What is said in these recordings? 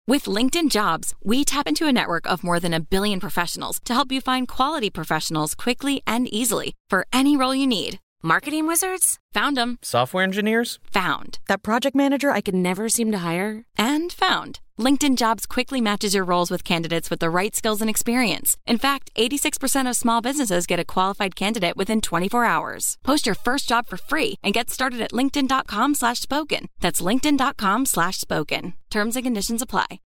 With LinkedIn Jobs, we tap into a network of more than 1 billion professionals to help you find quality professionals quickly and easily for any role you need. Marketing wizards? Found them. Software engineers? Found. That project manager I could never seem to hire? And found. LinkedIn Jobs quickly matches your roles with candidates with the right skills and experience. In fact, 86% of small businesses get a qualified candidate within 24 hours. Post your first job for free and get started at linkedin.com/spoken. That's linkedin.com/spoken. Terms and conditions apply.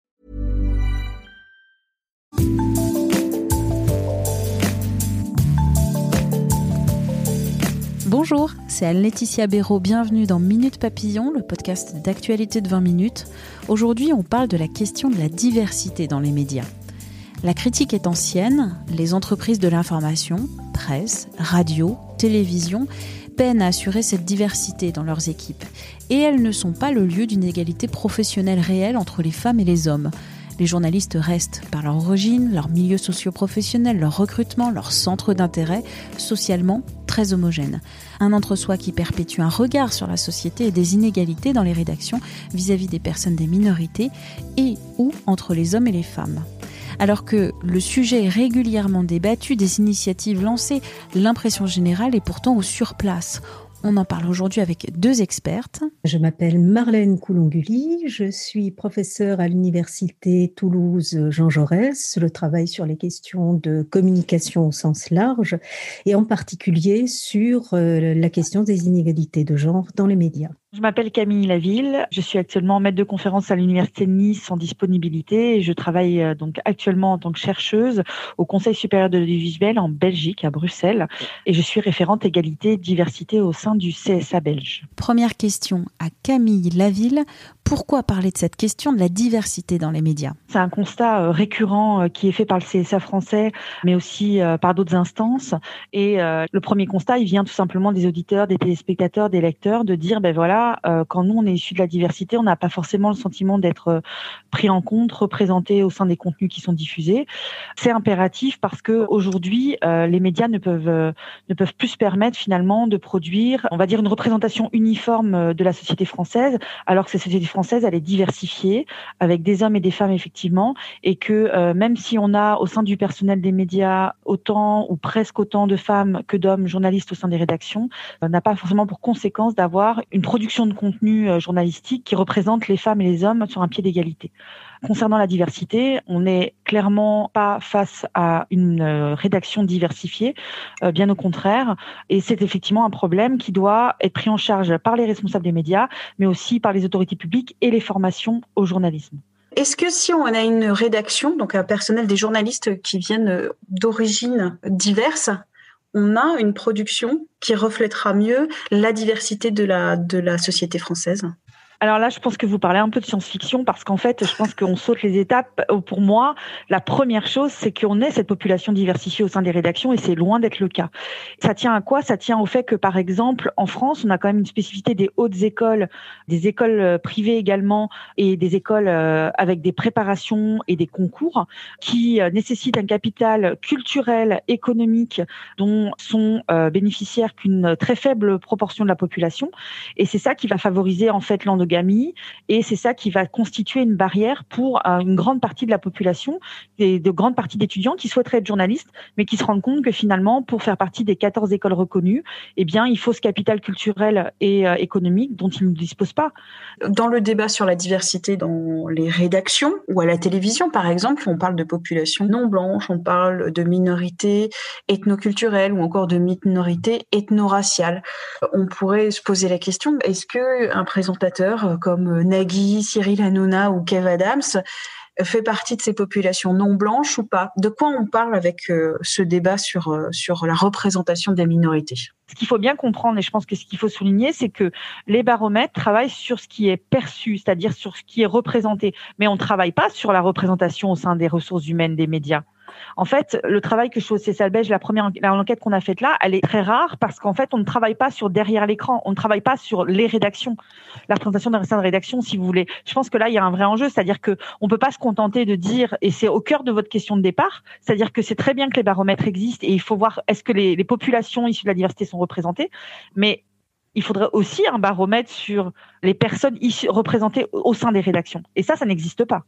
Bonjour, c'est Anne-Laetitia Béraud, bienvenue dans Minute Papillon, le podcast d'actualité de 20 minutes. Aujourd'hui, on parle de la question de la diversité dans les médias. La critique est ancienne, les entreprises de l'information, presse, radio, télévision, peinent à assurer cette diversité dans leurs équipes. Et elles ne sont pas le lieu d'une égalité professionnelle réelle entre les femmes et les hommes. Les journalistes restent, par leur origine, leur milieu socio-professionnel, leur recrutement, leur centre d'intérêt, socialement très homogènes. Un entre-soi qui perpétue un regard sur la société et des inégalités dans les rédactions vis-à-vis des personnes des minorités et ou entre les hommes et les femmes. Alors que le sujet est régulièrement débattu, des initiatives lancées, l'impression générale est pourtant au surplace. On en parle aujourd'hui avec 2 expertes. Je m'appelle Marlène Coulonguli, je suis professeure à l'université Toulouse Jean Jaurès. Je travaille sur les questions de communication au sens large et en particulier sur la question des inégalités de genre dans les médias. Je m'appelle Camille Laville, je suis actuellement maître de conférence à l'Université de Nice en disponibilité et je travaille donc actuellement en tant que chercheuse au Conseil supérieur de l'audiovisuel en Belgique, à Bruxelles, et je suis référente égalité et diversité au sein du CSA belge. Première question à Camille Laville, pourquoi parler de cette question de la diversité dans les médias ? C'est un constat récurrent qui est fait par le CSA français, mais aussi par d'autres instances, et le premier constat, il vient tout simplement des auditeurs, des téléspectateurs, des lecteurs, de dire quand nous on est issus de la diversité, on n'a pas forcément le sentiment d'être pris en compte, représenté au sein des contenus qui sont diffusés. C'est impératif parce que aujourd'hui, les médias ne peuvent plus se permettre finalement de produire, on va dire, une représentation uniforme de la société française, alors que cette société française, elle est diversifiée avec des hommes et des femmes effectivement, et que même si on a au sein du personnel des médias autant ou presque autant de femmes que d'hommes journalistes au sein des rédactions, n'a pas forcément pour conséquence d'avoir une production de contenu journalistique qui représente les femmes et les hommes sur un pied d'égalité. Concernant la diversité, on n'est clairement pas face à une rédaction diversifiée, bien au contraire, et c'est effectivement un problème qui doit être pris en charge par les responsables des médias, mais aussi par les autorités publiques et les formations au journalisme. Est-ce que si on a une rédaction, donc un personnel, des journalistes qui viennent d'origines diverses, on a une production qui reflètera mieux la diversité de la société française? Alors là, je pense que vous parlez un peu de science-fiction parce qu'en fait, je pense qu'on saute les étapes. Pour moi, la première chose, c'est qu'on ait cette population diversifiée au sein des rédactions et c'est loin d'être le cas. Ça tient à quoi ? Ça tient au fait que, par exemple, en France, on a quand même une spécificité des hautes écoles, des écoles privées également et des écoles avec des préparations et des concours qui nécessitent un capital culturel, économique dont sont bénéficiaires qu'une très faible proportion de la population. Et c'est ça qui va favoriser en fait l'endogamie. Et c'est ça qui va constituer une barrière pour une grande partie de la population et de grandes parties d'étudiants qui souhaiteraient être journalistes, mais qui se rendent compte que finalement, pour faire partie des 14 écoles reconnues, eh bien, il faut ce capital culturel et économique dont ils ne disposent pas. Dans le débat sur la diversité dans les rédactions ou à la télévision, par exemple, on parle de population non blanche, on parle de minorités ethnoculturelles ou encore de minorités ethno-raciales. On pourrait se poser la question, est-ce qu'un présentateur comme Nagui, Cyril Hanouna ou Kev Adams fait partie de ces populations non blanches ou pas ? De quoi on parle avec ce débat sur la représentation des minorités ? Ce qu'il faut bien comprendre, et je pense que ce qu'il faut souligner, c'est que les baromètres travaillent sur ce qui est perçu, c'est-à-dire sur ce qui est représenté. Mais on ne travaille pas sur la représentation au sein des ressources humaines des médias. En fait, le travail que je fais au CSA belge, l'enquête qu'on a faite là, elle est très rare parce qu'en fait, on ne travaille pas sur derrière l'écran, on ne travaille pas sur les rédactions, la représentation d'un sein de rédaction, si vous voulez. Je pense que là, il y a un vrai enjeu, c'est-à-dire que on peut pas se contenter de dire, et c'est au cœur de votre question de départ, c'est-à-dire que c'est très bien que les baromètres existent et il faut voir est-ce que les populations issues de la diversité sont représentées, mais il faudrait aussi un baromètre sur les personnes représentées au sein des rédactions. Et ça n'existe pas.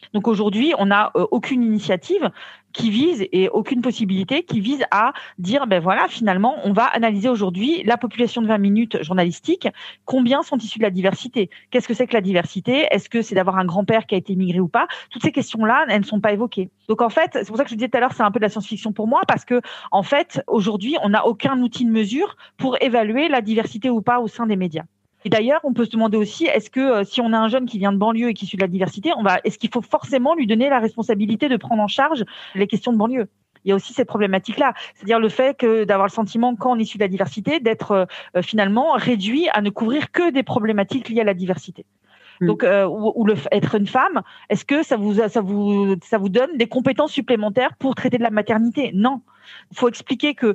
Donc aujourd'hui, on n'a aucune initiative qui vise et aucune possibilité qui vise à dire finalement on va analyser aujourd'hui la population de 20 minutes journalistique, combien sont issus de la diversité, qu'est-ce que c'est que la diversité, est-ce que c'est d'avoir un grand-père qui a été immigré ou pas, toutes ces questions-là, elles ne sont pas évoquées. Donc en fait, c'est pour ça que je disais tout à l'heure, c'est un peu de la science-fiction pour moi, parce que en fait aujourd'hui on n'a aucun outil de mesure pour évaluer la diversité ou pas au sein des médias. Et d'ailleurs, on peut se demander aussi, est-ce que si on a un jeune qui vient de banlieue et qui est issu de la diversité, est-ce qu'il faut forcément lui donner la responsabilité de prendre en charge les questions de banlieue ? Il y a aussi cette problématique-là, c'est-à-dire le fait que d'avoir le sentiment, quand on est issu de la diversité, d'être finalement réduit à ne couvrir que des problématiques liées à la diversité. Donc, être une femme, est-ce que ça vous donne des compétences supplémentaires pour traiter de la maternité ? Non. Il faut expliquer que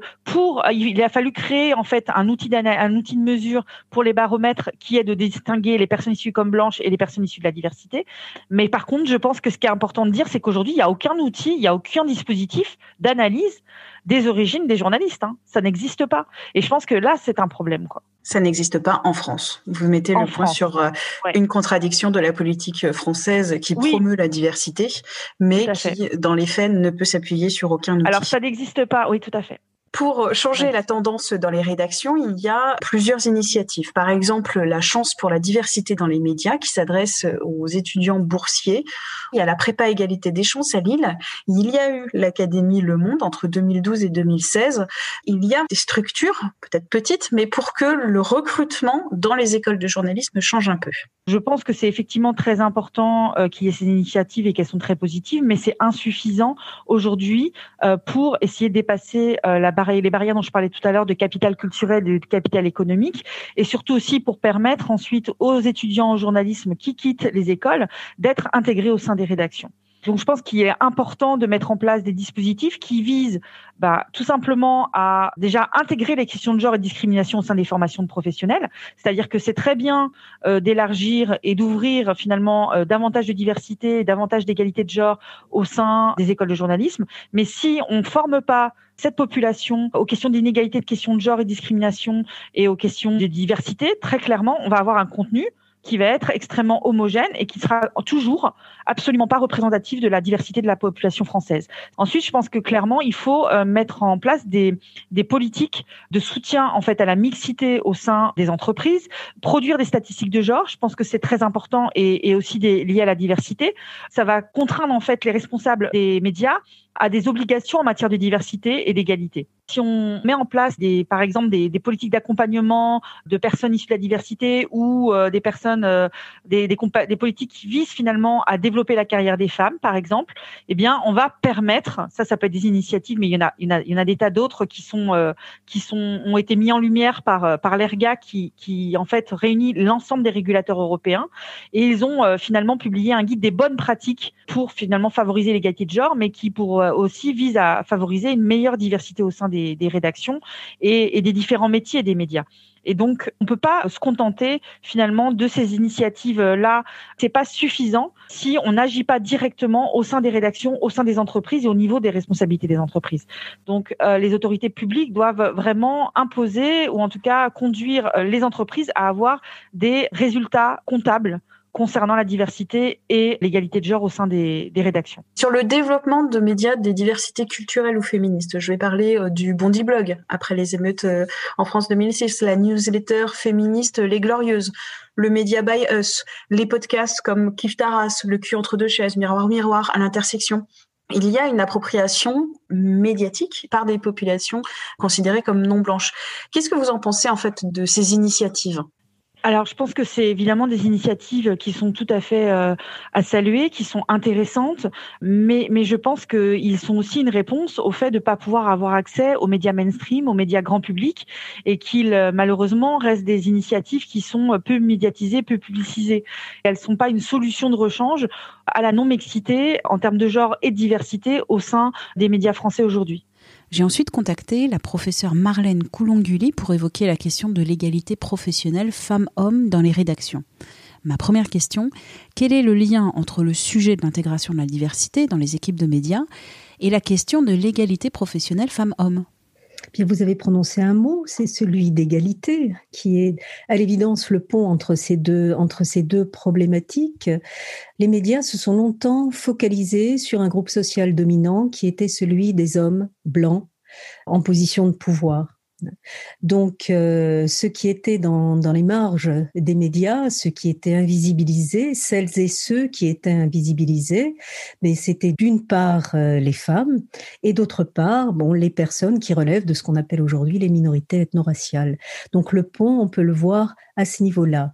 il a fallu créer en fait un outil de mesure pour les baromètres qui est de distinguer les personnes issues comme blanches et les personnes issues de la diversité. Mais par contre, je pense que ce qui est important de dire, c'est qu'aujourd'hui, il n'y a aucun outil, il n'y a aucun dispositif d'analyse des origines des journalistes. Ça n'existe pas. Et je pense que là, c'est un problème, quoi. Ça n'existe pas en France. Vous mettez le point sur une contradiction de la politique française qui promeut la diversité, mais qui, dans les faits, ne peut s'appuyer sur aucun outil. Alors, ça n'existe pas, oui, tout à fait. Pour changer la tendance dans les rédactions, il y a plusieurs initiatives. Par exemple, la Chance pour la diversité dans les médias qui s'adresse aux étudiants boursiers. Il y a la prépa égalité des chances à Lille. Il y a eu l'Académie Le Monde entre 2012 et 2016. Il y a des structures, peut-être petites, mais pour que le recrutement dans les écoles de journalisme change un peu. Je pense que c'est effectivement très important qu'il y ait ces initiatives et qu'elles sont très positives, mais c'est insuffisant aujourd'hui pour essayer de dépasser les barrières dont je parlais tout à l'heure de capital culturel et de capital économique, et surtout aussi pour permettre ensuite aux étudiants en journalisme qui quittent les écoles d'être intégrés au sein des rédactions. Donc, je pense qu'il est important de mettre en place des dispositifs qui visent tout simplement à déjà intégrer les questions de genre et de discrimination au sein des formations de professionnels. C'est-à-dire que c'est très bien d'élargir et d'ouvrir finalement davantage de diversité, davantage d'égalité de genre au sein des écoles de journalisme. Mais si on ne forme pas cette population aux questions d'inégalité, de questions de genre et de discrimination et aux questions de diversité, très clairement, on va avoir un contenu qui va être extrêmement homogène et qui sera toujours absolument pas représentatif de la diversité de la population française. Ensuite, je pense que clairement, il faut mettre en place des politiques de soutien en fait à la mixité au sein des entreprises, produire des statistiques de genre. Je pense que c'est très important et aussi lié à la diversité. Ça va contraindre en fait les responsables des médias à des obligations en matière de diversité et d'égalité. Si on met en place par exemple des politiques d'accompagnement de personnes issues de la diversité ou des personnes, des politiques qui visent finalement à développer la carrière des femmes, par exemple, eh bien, on va permettre, ça peut être des initiatives, mais il y en a des tas d'autres qui ont été mis en lumière par l'ERGA qui en fait réunit l'ensemble des régulateurs européens, et ils ont finalement publié un guide des bonnes pratiques pour finalement favoriser l'égalité de genre, mais qui aussi vise à favoriser une meilleure diversité au sein des rédactions et des différents métiers des médias. Et donc, on peut pas se contenter finalement de ces initiatives-là. C'est pas suffisant si on n'agit pas directement au sein des rédactions, au sein des entreprises et au niveau des responsabilités des entreprises. Donc, les autorités publiques doivent vraiment imposer ou en tout cas conduire les entreprises à avoir des résultats comptables concernant la diversité et l'égalité de genre au sein des rédactions. Sur le développement de médias des diversités culturelles ou féministes, je vais parler du Bondi Blog, après les émeutes en France 2006, la newsletter féministe Les Glorieuses, le Média by Us, les podcasts comme Kif Taras, Le cul entre deux chaises, Miroir Miroir, à l'intersection. Il y a une appropriation médiatique par des populations considérées comme non blanches. Qu'est-ce que vous en pensez en fait de ces initiatives ? Alors, je pense que c'est évidemment des initiatives qui sont tout à fait à saluer, qui sont intéressantes, mais je pense qu'ils sont aussi une réponse au fait de ne pas pouvoir avoir accès aux médias mainstream, aux médias grand public, et qu'ils, malheureusement, restent des initiatives qui sont peu médiatisées, peu publicisées. Elles ne sont pas une solution de rechange à la non-mixité en termes de genre et de diversité au sein des médias français aujourd'hui. J'ai ensuite contacté la professeure Marlène Coulonguli pour évoquer la question de l'égalité professionnelle femmes-hommes dans les rédactions. Ma première question, quel est le lien entre le sujet de l'intégration de la diversité dans les équipes de médias et la question de l'égalité professionnelle femmes-hommes ? Bien, vous avez prononcé un mot, c'est celui d'égalité, qui est à l'évidence le pont entre ces deux problématiques. Les médias se sont longtemps focalisés sur un groupe social dominant qui était celui des hommes blancs en position de pouvoir. Donc, ce qui était dans les marges des médias, ce qui était invisibilisé, celles et ceux qui étaient invisibilisés, mais c'était d'une part les femmes et d'autre part, les personnes qui relèvent de ce qu'on appelle aujourd'hui les minorités ethno-raciales. Donc, le pont, on peut le voir à ce niveau-là.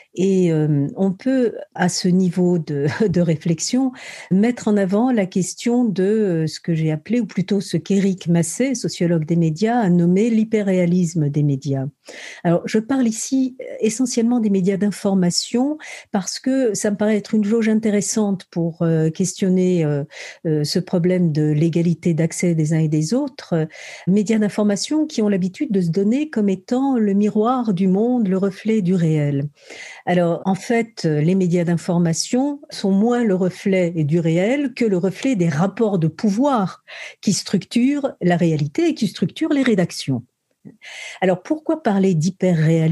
Et on peut, à ce niveau de réflexion, mettre en avant la question de ce que j'ai appelé, ou plutôt ce qu'Éric Masset, sociologue des médias, a nommé l'hyperréalisme des médias. Alors, je parle ici essentiellement des médias d'information parce que ça me paraît être une jauge intéressante pour questionner ce problème de l'égalité d'accès des uns et des autres. Médias d'information qui ont l'habitude de se donner comme étant le miroir du monde, le reflet du réel. Alors, en fait, les médias d'information sont moins le reflet du réel que le reflet des rapports de pouvoir qui structurent la réalité et qui structurent les rédactions. Alors, pourquoi parler d'hyperréalisme ?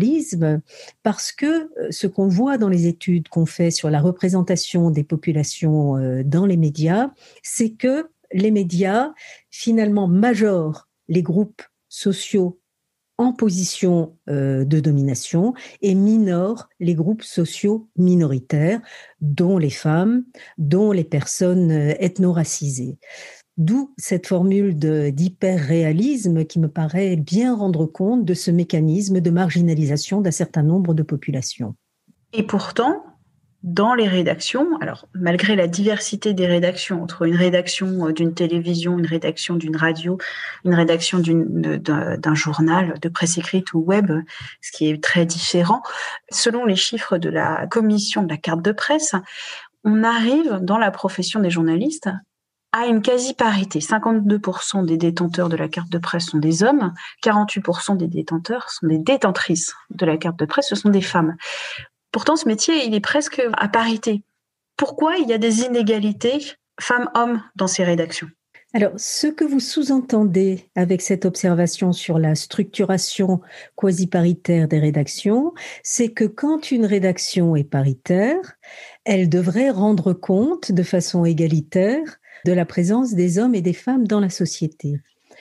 Parce que ce qu'on voit dans les études qu'on fait sur la représentation des populations dans les médias, c'est que les médias, finalement, majorent les groupes sociaux en position de domination et minore les groupes sociaux minoritaires, dont les femmes, dont les personnes ethno-racisées. D'où cette formule d'hyper-réalisme qui me paraît bien rendre compte de ce mécanisme de marginalisation d'un certain nombre de populations. Et pourtant, dans les rédactions, alors malgré la diversité des rédactions, entre une rédaction d'une télévision, une rédaction d'une radio, une rédaction d'un journal de presse écrite ou web, ce qui est très différent, selon les chiffres de la commission de la carte de presse, on arrive dans la profession des journalistes à une quasi-parité. 52% des détenteurs de la carte de presse sont des hommes, 48% des détenteurs sont des détentrices de la carte de presse, ce sont des femmes. Pourtant, ce métier, il est presque à parité. Pourquoi il y a des inégalités femmes-hommes dans ces rédactions ? Alors, ce que vous sous-entendez avec cette observation sur la structuration quasi-paritaire des rédactions, c'est que quand une rédaction est paritaire, elle devrait rendre compte de façon égalitaire de la présence des hommes et des femmes dans la société.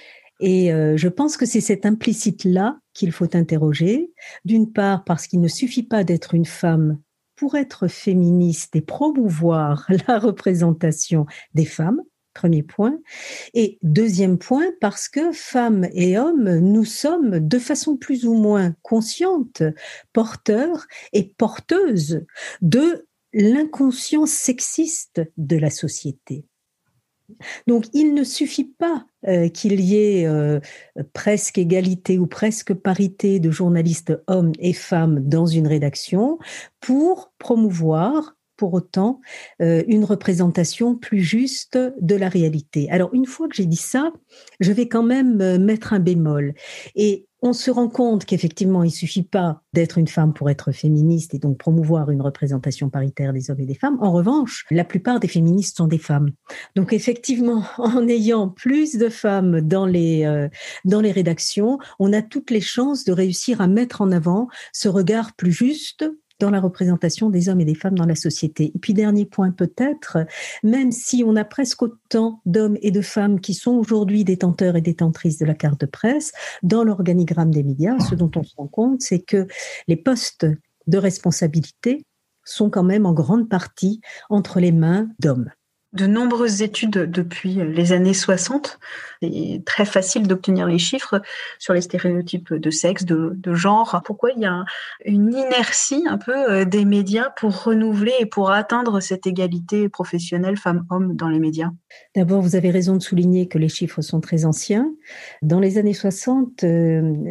Et je pense que c'est cet implicite-là qu'il faut interroger, d'une part parce qu'il ne suffit pas d'être une femme pour être féministe et promouvoir la représentation des femmes, premier point, et deuxième point parce que femmes et hommes, nous sommes de façon plus ou moins consciente porteurs et porteuses de l'inconscience sexiste de la société. Donc, il ne suffit pas qu'il y ait presque égalité ou presque parité de journalistes hommes et femmes dans une rédaction pour promouvoir, pour autant, une représentation plus juste de la réalité. Alors, une fois que j'ai dit ça, je vais quand même mettre un bémol. Et on se rend compte qu'effectivement, il ne suffit pas d'être une femme pour être féministe et donc promouvoir une représentation paritaire des hommes et des femmes. En revanche, la plupart des féministes sont des femmes. Donc effectivement, en ayant plus de femmes dans les rédactions, on a toutes les chances de réussir à mettre en avant ce regard plus juste dans la représentation des hommes et des femmes dans la société. Et puis, dernier point peut-être, même si on a presque autant d'hommes et de femmes qui sont aujourd'hui détenteurs et détentrices de la carte de presse, dans l'organigramme des médias, ce dont on se rend compte, c'est que les postes de responsabilité sont quand même en grande partie entre les mains d'hommes. De nombreuses études depuis les années 60. C'est très facile d'obtenir les chiffres sur les stéréotypes de sexe, de genre. Pourquoi il y a une inertie un peu des médias pour renouveler et pour atteindre cette égalité professionnelle femmes-hommes dans les médias ? D'abord, vous avez raison de souligner que les chiffres sont très anciens. Dans les années 60,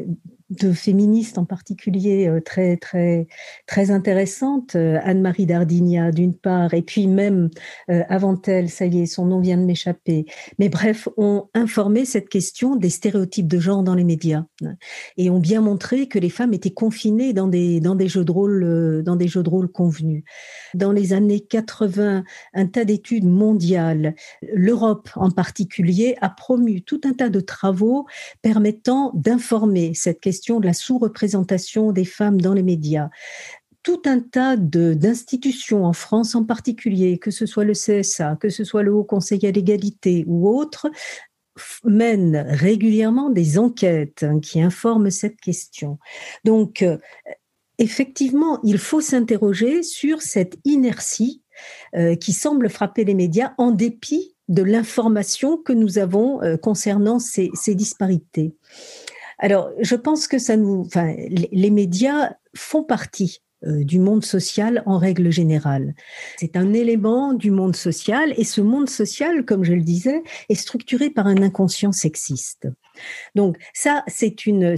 de féministes en particulier très, très, très intéressantes, Anne-Marie Dardigna d'une part, et puis même avant elle, ça y est, son nom vient de m'échapper, mais bref, ont informé cette question des stéréotypes de genre dans les médias et ont bien montré que les femmes étaient confinées dans des jeux de rôle convenus. Dans les années 80, un tas d'études mondiales, l'Europe en particulier, a promu tout un tas de travaux permettant d'informer cette question de la sous-représentation des femmes dans les médias. Tout un tas d'institutions en France en particulier, que ce soit le CSA, que ce soit le Haut Conseil à l'égalité ou autres, mènent régulièrement des enquêtes qui informent cette question. Donc, effectivement, il faut s'interroger sur cette inertie qui semble frapper les médias en dépit de l'information que nous avons concernant ces disparités. Alors, je pense que les médias font partie du monde social en règle générale. C'est un élément du monde social et ce monde social, comme je le disais, est structuré par un inconscient sexiste. Donc ça, c'est une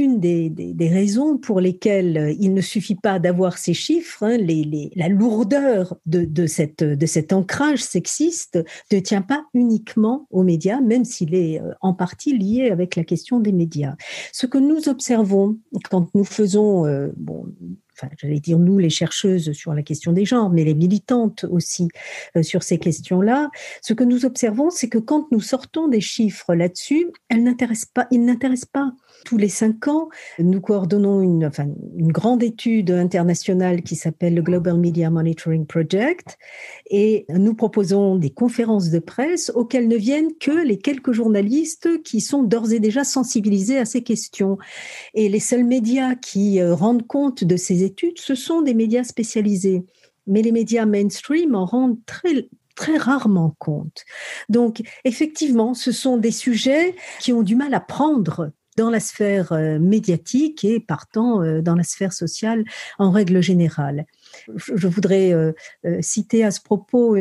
des raisons pour lesquelles il ne suffit pas d'avoir ces chiffres. La lourdeur de cet ancrage sexiste ne tient pas uniquement aux médias, même s'il est en partie lié avec la question des médias. Ce que nous observons quand nous faisons, j'allais dire nous les chercheuses sur la question des genres, mais les militantes aussi sur ces questions-là, ce que nous observons, c'est que quand nous sortons des chiffres là-dessus, ils n'intéressent pas. Tous les 5 ans, nous coordonnons une grande étude internationale qui s'appelle le Global Media Monitoring Project et nous proposons des conférences de presse auxquelles ne viennent que les quelques journalistes qui sont d'ores et déjà sensibilisés à ces questions. Et les seuls médias qui rendent compte de ces études, ce sont des médias spécialisés. Mais les médias mainstream en rendent très rarement compte. Donc, effectivement, ce sont des sujets qui ont du mal à prendre dans la sphère médiatique et partant dans la sphère sociale en règle générale. Je voudrais citer à ce propos,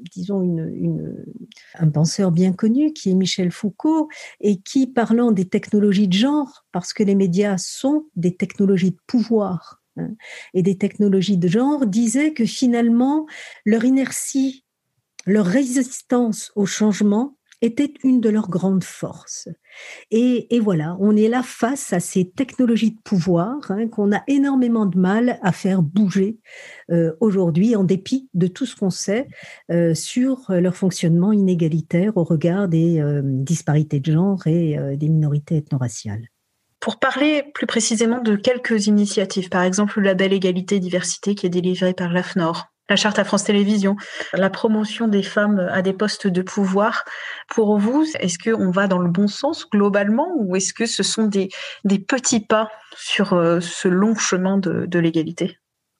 un penseur bien connu qui est Michel Foucault et qui, parlant des technologies de genre, parce que les médias sont des technologies de pouvoir et des technologies de genre, disait que finalement, leur inertie, leur résistance au changement était une de leurs grandes forces. Et voilà, on est là face à ces technologies de pouvoir qu'on a énormément de mal à faire bouger aujourd'hui, en dépit de tout ce qu'on sait sur leur fonctionnement inégalitaire au regard des disparités de genre et des minorités ethno-raciales. Pour parler plus précisément de quelques initiatives, par exemple le label Égalité et Diversité qui est délivré par l'AFNOR, la charte à France Télévisions, la promotion des femmes à des postes de pouvoir. Pour vous, est-ce qu'on va dans le bon sens globalement ou est-ce que ce sont des petits pas sur ce long chemin de l'égalité ?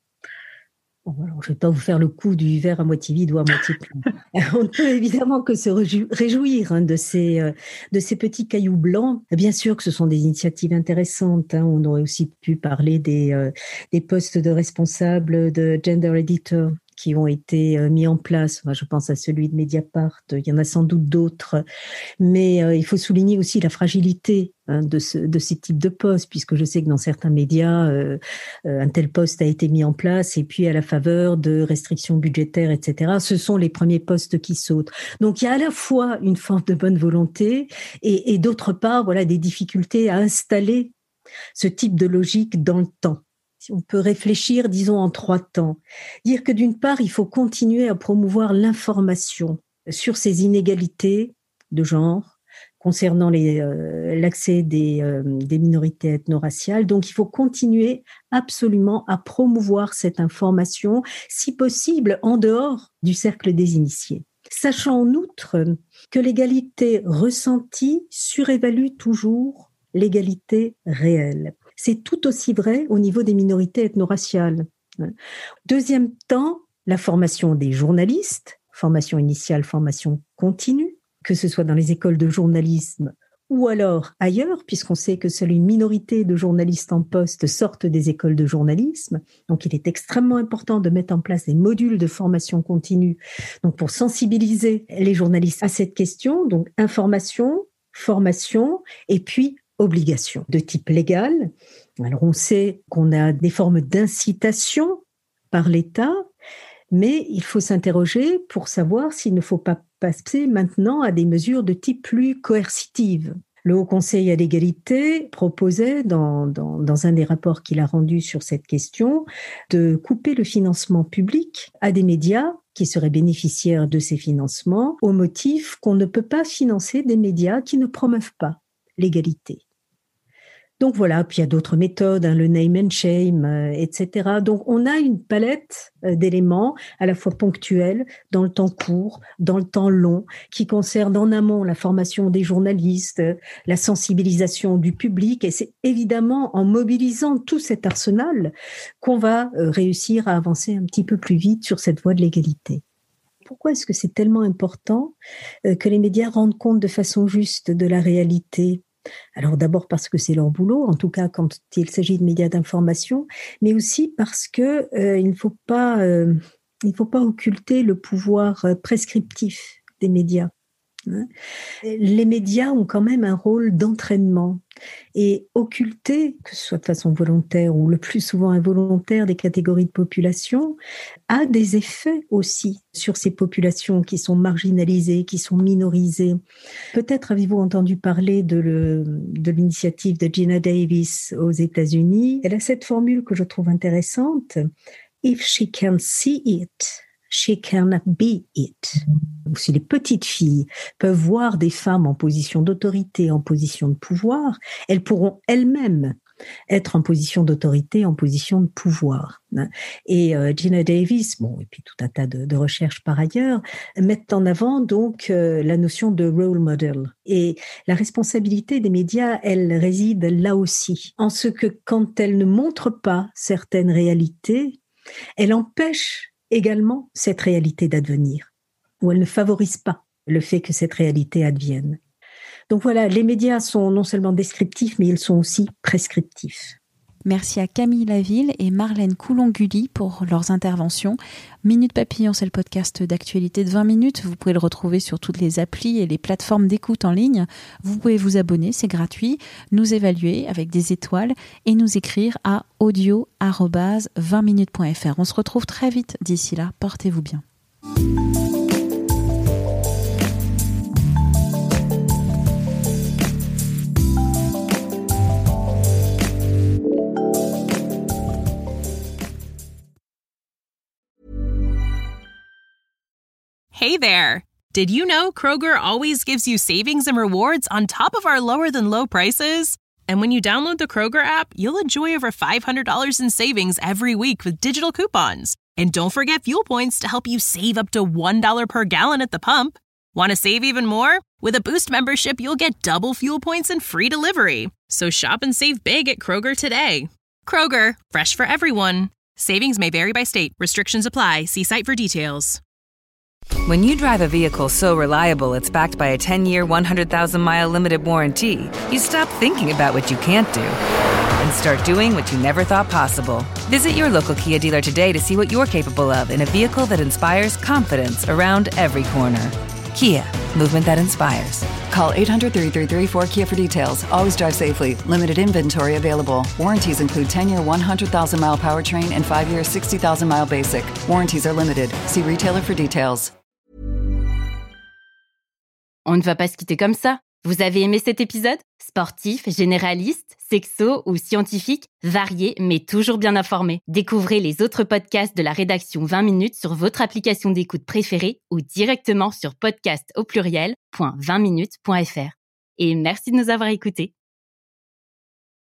Bon, alors, je ne vais pas vous faire le coup du verre à moitié vide ou à moitié plein. On ne peut évidemment que se réjouir de ces petits cailloux blancs. Bien sûr que ce sont des initiatives intéressantes. On aurait aussi pu parler des postes de responsables de gender editor qui ont été mis en place. Enfin, je pense à celui de Mediapart. Il y en a sans doute d'autres. Mais il faut souligner aussi la fragilité de ces types de postes, puisque je sais que dans certains médias, un tel poste a été mis en place et puis à la faveur de restrictions budgétaires, etc., ce sont les premiers postes qui sautent. Donc, il y a à la fois une forme de bonne volonté et d'autre part, voilà, des difficultés à installer ce type de logique dans le temps. On peut réfléchir, disons, en 3 temps. Dire que d'une part, il faut continuer à promouvoir l'information sur ces inégalités de genre concernant l'accès des minorités ethno-raciales. Donc, il faut continuer absolument à promouvoir cette information, si possible, en dehors du cercle des initiés. Sachant en outre que l'égalité ressentie surévalue toujours l'égalité réelle. C'est tout aussi vrai au niveau des minorités ethno-raciales. Deuxième temps, la formation des journalistes, formation initiale, formation continue, que ce soit dans les écoles de journalisme ou alors ailleurs, puisqu'on sait que seule une minorité de journalistes en poste sortent des écoles de journalisme. Donc, il est extrêmement important de mettre en place des modules de formation continue, donc pour sensibiliser les journalistes à cette question. Donc, information, formation et puis obligations de type légal. Alors on sait qu'on a des formes d'incitation par l'État, mais il faut s'interroger pour savoir s'il ne faut pas passer maintenant à des mesures de type plus coercitive. Le Haut Conseil à l'égalité proposait, dans un des rapports qu'il a rendu sur cette question, de couper le financement public à des médias qui seraient bénéficiaires de ces financements, au motif qu'on ne peut pas financer des médias qui ne promeuvent pas l'égalité. Donc voilà, puis il y a d'autres méthodes, le name and shame, etc. Donc on a une palette d'éléments à la fois ponctuels, dans le temps court, dans le temps long, qui concernent en amont la formation des journalistes, la sensibilisation du public, et c'est évidemment en mobilisant tout cet arsenal qu'on va réussir à avancer un petit peu plus vite sur cette voie de l'égalité. Pourquoi est-ce que c'est tellement important que les médias rendent compte de façon juste de la réalité ? Alors d'abord parce que c'est leur boulot, en tout cas quand il s'agit de médias d'information, mais aussi parce que il ne faut pas occulter le pouvoir prescriptif des médias. Les médias ont quand même un rôle d'entraînement et occulter, que ce soit de façon volontaire ou le plus souvent involontaire, des catégories de population, a des effets aussi sur ces populations qui sont marginalisées, qui sont minorisées. Peut-être avez-vous entendu parler de l'initiative de Geena Davis aux États-Unis. Elle a cette formule que je trouve intéressante. If she can see it, she can be it. Si les petites filles peuvent voir des femmes en position d'autorité, en position de pouvoir, elles pourront elles-mêmes être en position d'autorité, en position de pouvoir. Et Geena Davis, et puis tout un tas de recherches par ailleurs, mettent en avant donc la notion de role model. Et la responsabilité des médias, elle réside là aussi, en ce que quand elles ne montrent pas certaines réalités, elles empêchent également cette réalité d'advenir, où elle ne favorise pas le fait que cette réalité advienne. Donc voilà, les médias sont non seulement descriptifs, mais ils sont aussi prescriptifs. Merci à Camille Laville et Marlène Coulon-Gully pour leurs interventions. Minute Papillon, c'est le podcast d'actualité de 20 minutes. Vous pouvez le retrouver sur toutes les applis et les plateformes d'écoute en ligne. Vous pouvez vous abonner, c'est gratuit, nous évaluer avec des étoiles et nous écrire à audio@20minutes.fr. On se retrouve très vite. D'ici là, portez-vous bien. Hey there! Did you know Kroger always gives you savings and rewards on top of our lower-than-low prices? And when you download the Kroger app, you'll enjoy over $500 in savings every week with digital coupons. And don't forget fuel points to help you save up to $1 per gallon at the pump. Want to save even more? With a Boost membership, you'll get double fuel points and free delivery. So shop and save big at Kroger today. Kroger, fresh for everyone. Savings may vary by state. Restrictions apply. See site for details. When you drive a vehicle so reliable it's backed by a 10-year, 100,000-mile limited warranty, you stop thinking about what you can't do and start doing what you never thought possible. Visit your local Kia dealer today to see what you're capable of in a vehicle that inspires confidence around every corner. Kia, movement that inspires. Call 800-333-4KIA for details. Always drive safely. Limited inventory available. Warranties include 10-year 100,000-mile powertrain and 5-year 60,000-mile basic. Warranties are limited. See retailer for details. On ne va pas se quitter comme ça. Vous avez aimé cet épisode ? Sportif, généraliste, sexo ou scientifique, varié mais toujours bien informé. Découvrez les autres podcasts de la rédaction 20 minutes sur votre application d'écoute préférée ou directement sur podcast@20minutes.fr. Et merci de nous avoir écoutés.